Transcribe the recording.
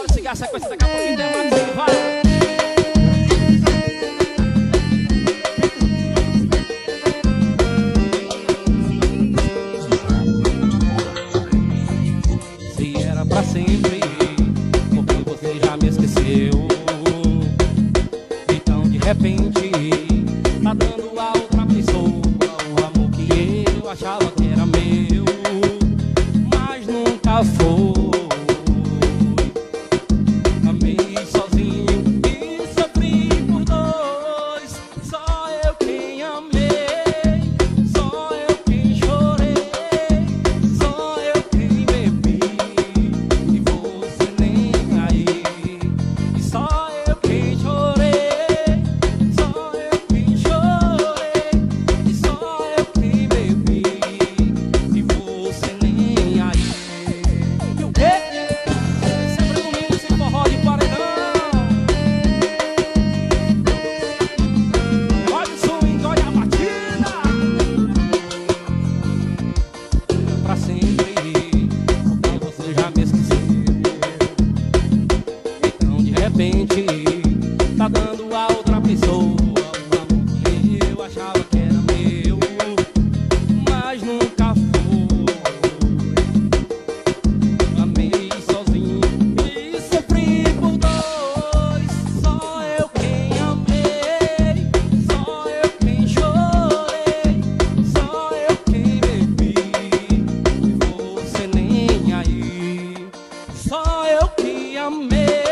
Bora seguir a sequência, daqui a pouquinho tem mais aí, vai. Pra sempre, porque você já me esqueceu. Então de repente tá dando a outra pessoa o amor que eu achava que era meu, mas nunca foi. Amei sozinho e sofri por dois. Só eu quem amei, só eu quem chorei, só eu quem bebi. Só eu quem chorei, só eu quem chorei, e só eu quem bebi, e você nem aí. E o quê? Sempre domingo sem forró de paredão. Olha o swing, olha a batida. Pra sempre, porque você já me esqueceu. De repente, tá dando a outra pessoa o amor que eu achava que era meu, mas nunca foi. Amei sozinho e sofri por dois. Só eu quem amei, só eu quem chorei, só eu quem bebi, e você nem aí. Só eu que amei.